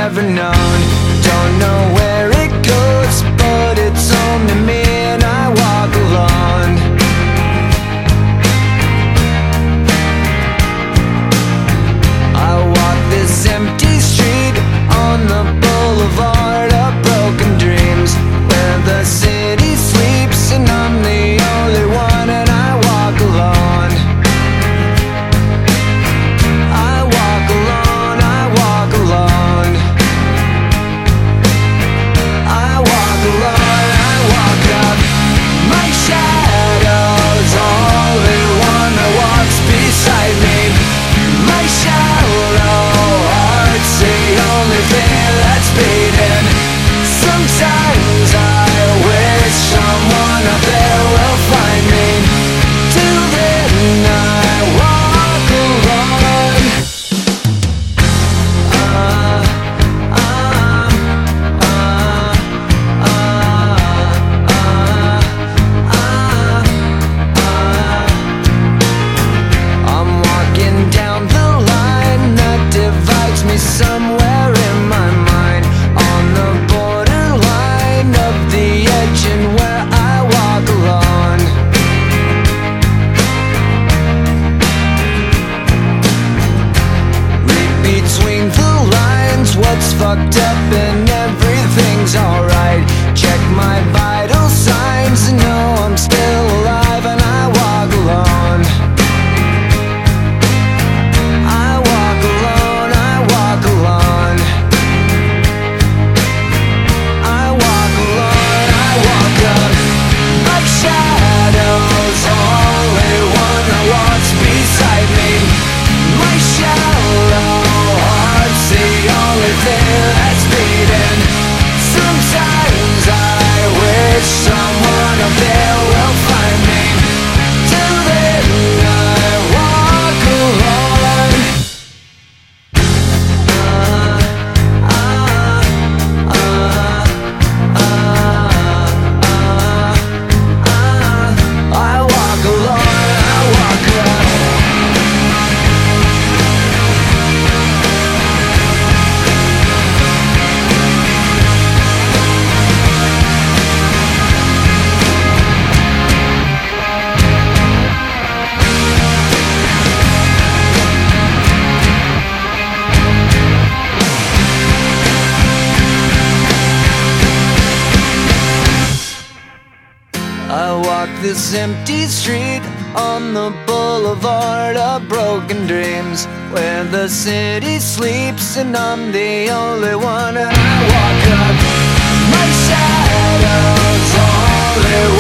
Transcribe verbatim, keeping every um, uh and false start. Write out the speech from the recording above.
ever known. Don't know where it goes, but it's home to me, and I walk alone. I walk this empty street on the boulevard of broken dreams, where the city sleeps and I'm the only one, and I walk alone. I walk alone, I walk alone. I walk alone, I walk up. My shadow's only one that walks beside me. My shallow heart's the only thing that's beating. Sometimes I wish someone up there will find me. Till then I walk alone. Uh, uh, uh, uh, uh, uh, I'm walking down the line that divides me somewhere in my mind, on the borderline of the edge and where I walk alone. Read between the lines what's fucked up and everything's alright. Check my vital signs and know I'm still alive, and I walk alone. I walk alone, I walk alone. I walk alone, I walk up. My shadow's only one that walks beside me. My shallow heart's the only thing that's beating. Sometimes I wish someone up there will find me. Till then I walk alone. I walk alone, I walk up. I walk this empty street on the boulevard of broken dreams, where the city sleeps and I'm the only one, and I walk up. My shadow's only